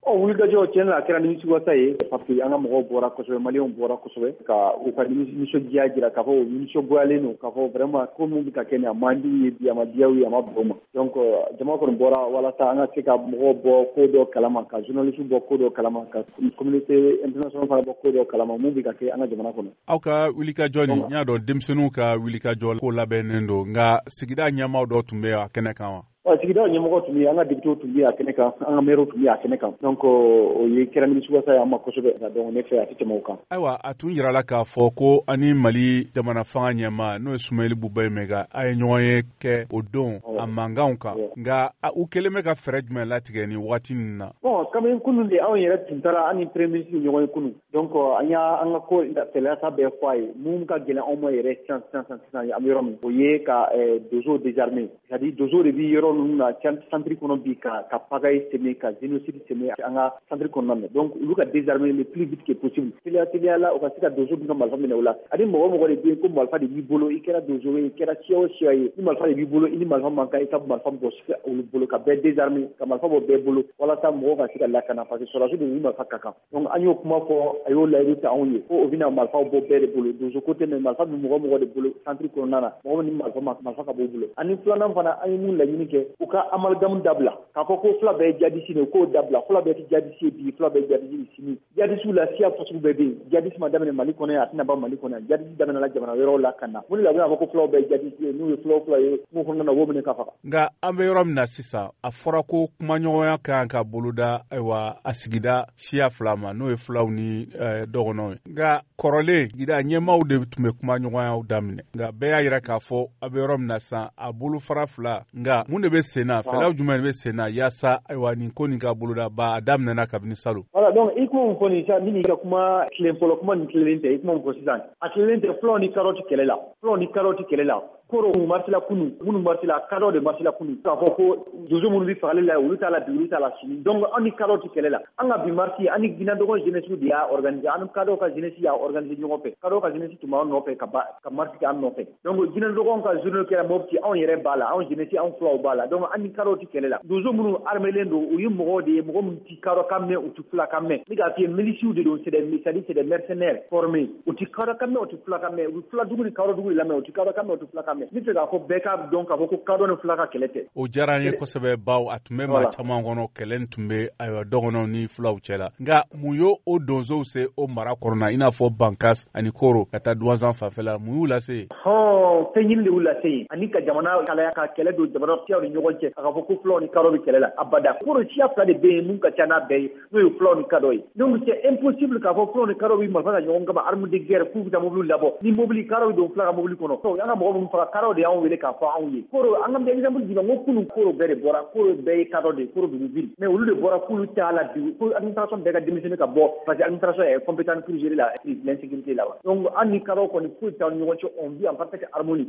wulikajɔ tiɲɛ la a kɛra nimisiwasa ye parce que an ka mɔgɔw bɔra kosɛbɛ maliyɛnw bɔra kosɛbɛ ka u ka nisɔndiya jira k'a fɔ u nisɔngoyalen don k'a fɔ vraiment ko min bɛ ka kɛ nin a man di ye bi a ma diya u ye a ma bɛn u ma donc jama kɔni bɔra walasa an ka se ka mɔgɔw bɔ ko dɔ kalama ka journaliste bɔ ko dɔ kalama ka communauté internationale fana bɔ ko dɔ kalama mun bɛ ka kɛ an ka jamana kɔnɔ. Aw ka wulikajɔ nin n y'a dɔn denmisɛnninw ka wulikajɔ ko labɛnnen don nka sigida ɲɛmaaw dɔ tun bɛ a kɛnɛ kan wa? Sigida ɲɛmɔgɔ tun bɛ yen, an ka député tun bɛ a kɛnɛ kan, an ka maire tun bɛ a kɛnɛ kan. Donc o ye kɛra nimisiwasa ye an ma kosɛbɛ. Donc ne fɛ a tɛ tɛmɛ o kan. Ayiwa a tun yirala k'a fɔ ko ani Mali jamana fanga ɲɛmaa n'o ye Sumahila Buba Mayiga a ye ɲɔgɔn ye kɛ o don a mankanw kan. Nka u kɛlen bɛ ka fɛɛrɛ jumɛn latigɛ nin waati ninnu na? Bon kabini kunun de anw yɛrɛ tun taara an ni premier ministre ɲɔgɔn ye kunun. Donc an ka ko gɛlɛya bɛɛ fɔ a ye. Mun ka gɛlɛn anw ma yɛrɛ sisan an bɛ yɔrɔ min. O ye ka dozo désarmer. C'est-à-dire dozo de bɛ yɔrɔ ninnu na centre kɔnɔ bi ka pagaille sɛmɛ ka génocide sɛmɛ an ka centre kɔnɔna na. Donc olu ka désarmer le plus vite que possible. Teliya la o ka se ka dozo dun ka marifa minɛ o la. Ani mɔgɔ de bɛ yen ko marifa de b'i bolo i kɛra dozo ye i kɛra siya o siya ye ni marifa de b'i bolo i ni marifa man kan i ka marifa bɔ olu bolo ka bɛɛ désarmer ka marifa bɔ bɛɛ bolo walasa mɔgɔw ka se ka lakana parce que sɔrɔdasi de y'u marifa ka kan. Donc an y'o kuma fɔ a y'o layidu ta anw ye ko o bɛna marifaw bɔ bɛɛ de bolo dozo ko tɛ mais marifa bɛ mɔgɔ de bolo centre kɔnɔna na mɔgɔ ni marifa ka b'o bolo. Ani filanan fana an ye mun laɲini kɛ u ka amalgame dabila k'a fɔ ko fila bɛɛ ye jadisi ye k'o dabila fila bɛɛ tɛ jadisi ye bi fila bɛɛ ye jadisi ye sini jadisiw la siya fasugu bɛɛ bɛ yen jadisi ma daminɛ Mali kɔnɔ a tɛna ban Mali kɔnɔ jadisi daminɛna jamana wɛrɛw la ka na mun de la u bɛna fɔ ko filaw bɛɛ ye jadisi ye n'u ye fila ye mun kɔnɔna na u b'o minɛ ka faga. Nka an bɛ yɔrɔ min na sisan a fɔra ko kumaɲɔgɔnya kan ka boloda ayiwa a sigida siya fila ma n'o ye filaw ni dɔgɔnɔw ye nka kɔrɔlen sigida ɲɛmaaw de tun bɛ kumaɲɔgɔnyaw daminɛ nka bɛɛ y'a jira k'a fɔ a bɛ yɔrɔ min na sisan a bolofara fila nka mun de bɛ sen na fɛɛrɛ jumɛn de bɛ sen na yaasa ayiwa nin ko nin ka boloda ba a daminɛna kabini salon. Voilà donc i kuma min fɔ nin sisan ni ka kuma tilen fɔlɔ kuma nin tilelen tɛ i kuma min fɔ sisan a tilelen tɛ fulaw ni kadɔ tɛ kɛlɛ la koro marsila kunu minnu marsila kadɔ de marsila kunu k'a fɔ ko dozo minnu bɛ fagali la olu t'a la bi olu t'a la sini donc an ni kadɔ tɛ kɛlɛ la an ka bi marsi an ni ginadɔgɔ jeunesse de y'a organiser an ni kadɔw ka jeunesse y'a organiser ɲɔgɔn fɛ kadɔw ka jeunesse tun b'an nɔfɛ ka marsi kɛ an nɔfɛ donc ginadɔgɔw ka journée kɛra Mopti anw yɛrɛ b'a la anw jeunesse anw fulaw b'a la donc an ni kadɔw tɛ kɛlɛ la dozo minnu armelen don u ye mɔgɔw de ye mɔgɔ minnu tɛ kadɔ kan mɛn u tɛ fula kan mɛn ne k'a f'i ye miliciens de don c'est des mercenaires formés u tɛ kadɔ kan mɛn u tɛ fula kan mɛn u bɛ fula dugu ni kadɔ dugu de lamɛn u tɛ kadɔ kan mɛn u tɛ fula kan mɛn ne fɛ k'a fɔ bɛɛ k'a dɔn k'a fɔ ko kadɔ ni fula ka kɛlɛ tɛ. O diyara n ye kosɛbɛ baw a tun bɛ maa caman kɔnɔ kɛlɛ tun bɛ ayiwa dɔgɔnɔw ni fulaw cɛ la nka mun y'o donsow se o mara kɔnɔna i n'a fɔ Bankas ani Koro ka taa Duwanzan fanfɛla mun y'u lase. Fɛn ɲini de y'u lase yen ani ka jamana kalaya ka kɛlɛ don jamana siyaw ni ɲɔgɔn cɛ a ka fɔ ko fulaw ni kadɔ bɛ kɛlɛ la abada Koro siya fila de bɛ yen mun ka ca n'a bɛɛ ye n'o ye fulaw ni kadɔ ye donc c'est impossible k'a fɔ fulaw ni kadɔ bɛ marifa ta ɲɔgɔn kama arme de guerre k'u bɛ taa mobili labɔ ni mobili kadɔ bɛ don fula ka mobili kɔnɔ an ka mɔgɔ minnu faga kadɔ de y'anw wele k'a fɔ anw ye Koro an ka exemple d'i ma n ko kunun Koro bɛɛ de bɔra Koro bɛɛ ye kadɔ de Koro Buguville mais olu de bɔra k'olu t'a la bi ko administration bɛɛ ka démissionner ka bɔ parce que administration est compétente pour gérer l'insécurité là donc an ni kadɔ kɔni foyi t'an ni ɲɔgɔn cɛ on vit en parfaite harmonie.